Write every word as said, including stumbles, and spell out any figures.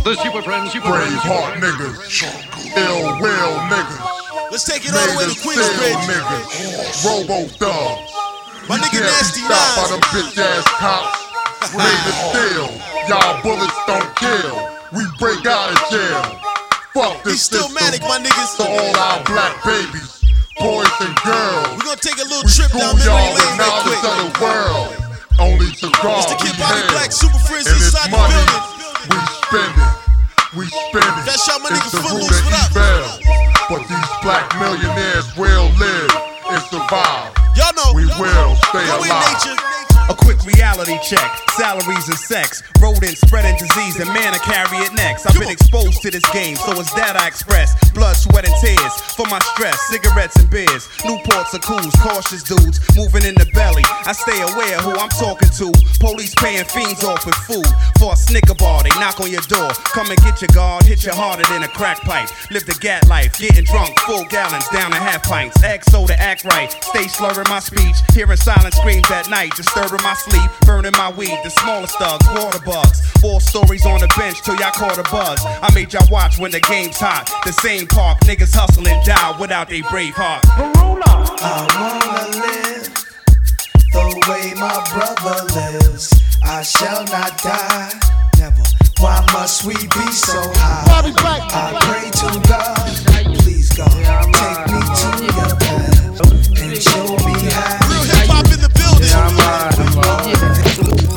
The Super Friends, Super Brave Friends. heart niggas, ill will niggas, Let's take it all the way to steel Queensbridge. niggas, robo thugs. My nigga Can't Nasty be stopped by Nines. them bitch ass cops. Made it still, y'all bullets don't kill. We break out of jail. Fuck this He's still system. manic, my niggas. To all our black babies, boys and girls. We're gonna take a little We trip school down memory y'all with lane real knowledge quick. of the world. Only to God It's the we Kid Bobby hail. Black Super Friends And this inside the money, building. we spend it. We spend it. That shot my It's nigga the Footloose, root of what up? evil. But these black millionaires will live and survive. Y'all know. We will stay Go in alive. nature. A quick reality check, salaries and sex, rodents spreading disease and man I carry it next. I've been exposed to this game, so it's that I express. Blood, sweat and tears for my stress, cigarettes and beers, Newports and cools, cautious dudes moving in the belly. I stay aware who I'm talking to. Police paying fiends off with food for a Snicker bar. They knock on your door, come and get your guard, hit you harder than a crack pipe. Live the gat life, getting drunk, full gallons down to half pints. Act so to act right, stay slurring my speech, hearing silent screams at night, disturbing my sleep, burning my weed, the smallest thugs, water bugs. War stories on the bench till y'all caught a buzz. I made y'all watch when the game's hot. The same park, niggas hustle and die without they brave heart. I wanna live the way my brother lives. I shall not die. Never. Why must we be so high?